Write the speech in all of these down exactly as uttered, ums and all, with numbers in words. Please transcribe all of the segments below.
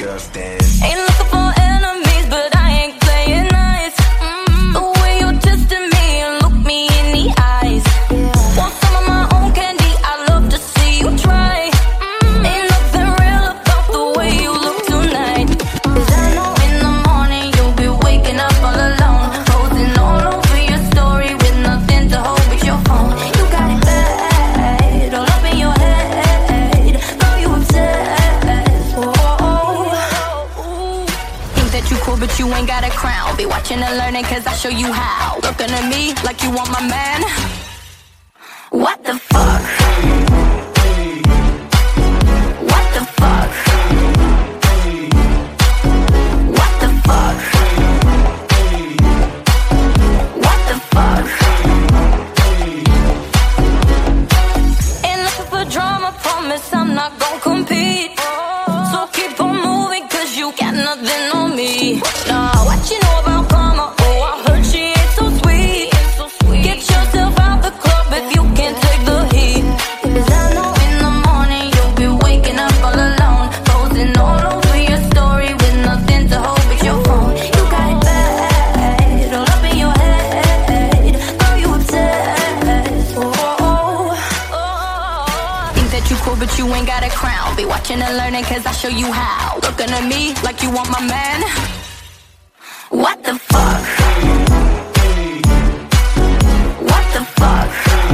just dance. Ain't looking for enemies, but I ain't playing nice. Mm-hmm. The way you're testing me and look me in the eyes. Yeah. Want some of my own candy? I love to see you try. Mm-hmm. Ain't nothing real about the way you look tonight. 'Cause I know in the morning you'll be waking up all alone, posting all over your story with nothing to hold but your phone. You got it bad, all up in your head. Girl, you obsessed. Whoa. Think that you cool, but you ain't got a crown. Be watching and learning, 'cause I show you how. Looking at me like you want my man. What the fuck? What the fuck? What the fuck? What the fuck? Ain't looking for drama, promise I'm not gon' compete. So keep on moving, 'cause you got nothing on me. Nah, what you know about karma? Oh, I heard she ain't so sweet. Get yourself out the club if you can't take the heat. 'Cause I know in the morning you'll be waking up all alone, posting all over your story with nothing to hold but your phone. You got it bad, all up in your head. Girl, you obsessed. Oh, think that you cool, but you ain't got a crown. Be watching and learning, 'cause I show you how. Looking at me like you want my man. What the fuck? What the fuck?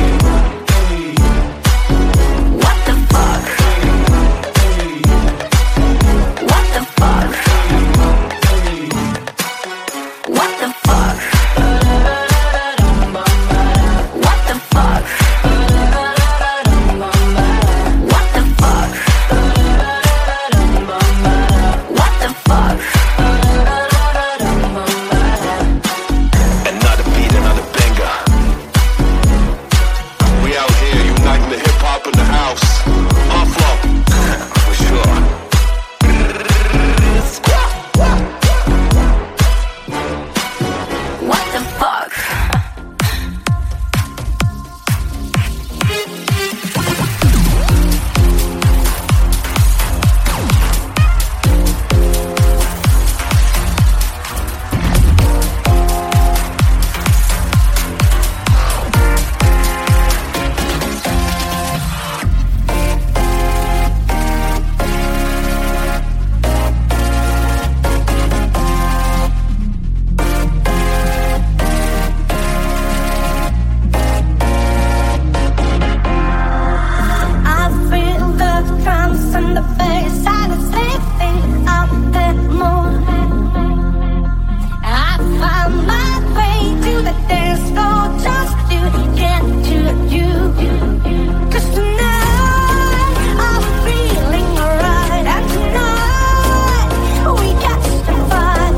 What the fuck? What the fuck? What the fuck? What the fuck? What the fuck? What the fuck? Another beat, another banger. We out here uniting the hip hop in the house. On flow, for sure. What the fuck? I feel the crumbs on the face. I was sleeping out that morning. I found my way to the dance floor just to get to you. 'Cause tonight I'm feeling alright, and tonight we got to fight.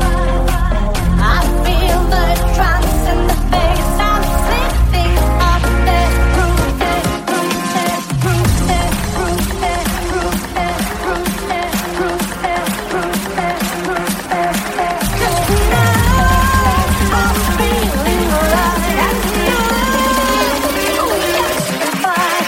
I feel the drums in the bass. I'm sleeping up that roof, that roof, that roof, that roof, that roof, that roof, that roof, that roof, that roof, that roof. 'Cause tonight I'm feeling alright, and tonight we got to fight.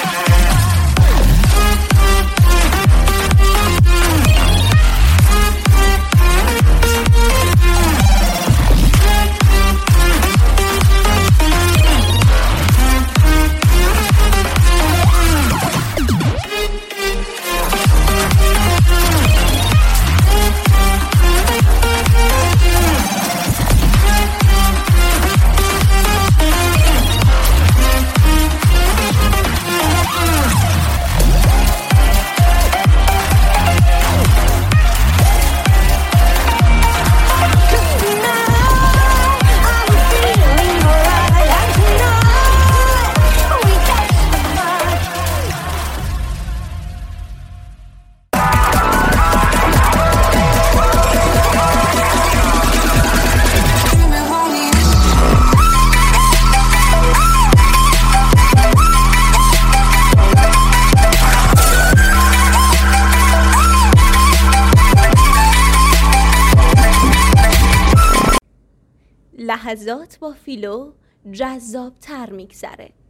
لحظات با فیلو جذاب تر میگذره.